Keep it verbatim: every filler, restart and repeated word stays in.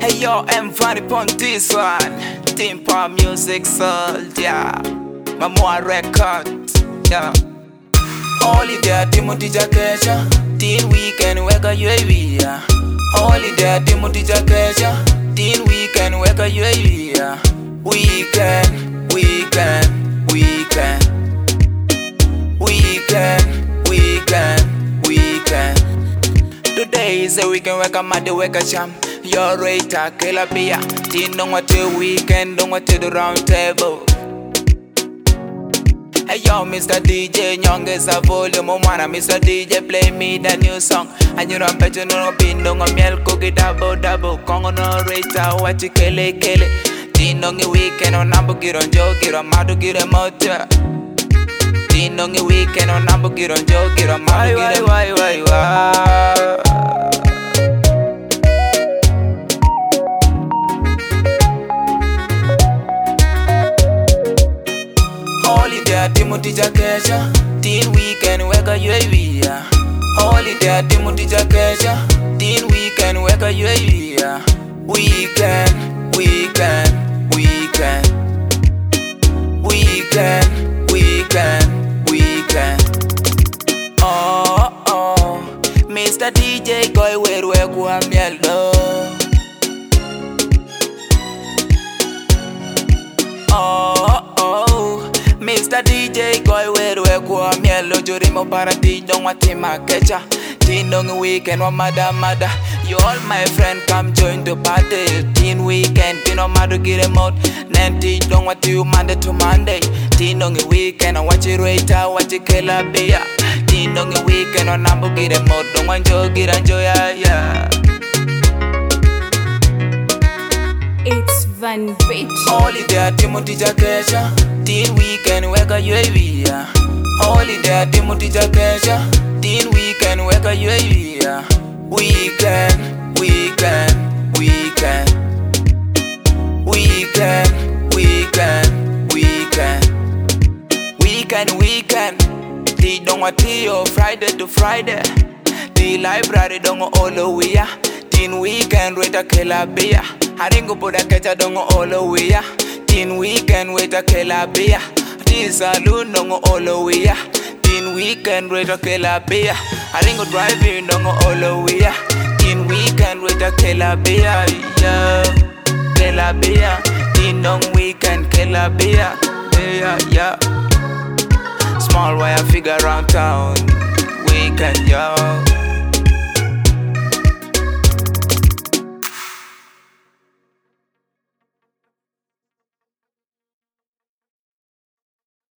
Hey yo, I'm funny on this one. Team Power Music Sold, yeah. Mamua Record, yeah. Holiday, Timothy Jakesha. Teen Weekend, weka U A V, yeah. Holiday, Timothy Jakesha. Teen Weekend, weka U A V, yeah. Weekend, weekend, weekend. Weekend, weekend, weekend. Today is a weekend, weka mad, weka cham. Your rate a killer beer. Teen don't want to weekend, don't want to the round table. Hey yo, Mister D J, young is a volume, wanna Mister D J play me the new song. And you don't bet you no pin, don't go milk, cookie double double. Congo no rate, what you kele kele. Teen don't get weekend on number, get on joke, get on mad, get a motor. Teen don't get weekend on number, get on joke, get on mad, get a why, why, why. Timothy Jakesha. Teen Weekend, weka U A V, yeah. Holiday, Timothy Jakesha. Teen Weekend, weka U A V, yeah. Weekend, weekend, weekend. Weekend, weekend, weekend. Oh, oh. Mister D J, go where we go and yellow. Oh, oh. Mister D J, go where we go and yellow. Jurimo parati, don't want him a catcher. Teen long weekend, one mother, mother. You all my friend, come join the party. Teen Weekend, teen no matter get him out. Nanti, don't want you Monday to Monday. Teen long weekend, I watch it right out, watch it kill a beer. Teen long weekend, on number get him out. Don't want you get enjoy, yeah, yeah. It's Van Beach. Holiday, Timothy Jakesha. Teen Weekend, weka U A V, yeah. Holiday, Timothy Jakesha. Teen Weekend, weka U A V, yeah. Weekend, weekend, weekend. Weekend, weekend, weekend. Weekend, weekend. The don't want to Friday to Friday. The library don't go all the way, yeah. Teen Weekend, wait a killer beer. Haringo poda kecha don't go all the way, yeah. Teen Weekend, wait a killer beer. This saloon don't go all the way, yeah. Teen Weekend, wait a killer beer. Haringo driving don't go all the way, yeah. Teen Weekend, wait a killer beer, yeah. Killer beer. Teen long weekend, killer beer, yeah, yeah. Small wire figure around town. Weekend, yo.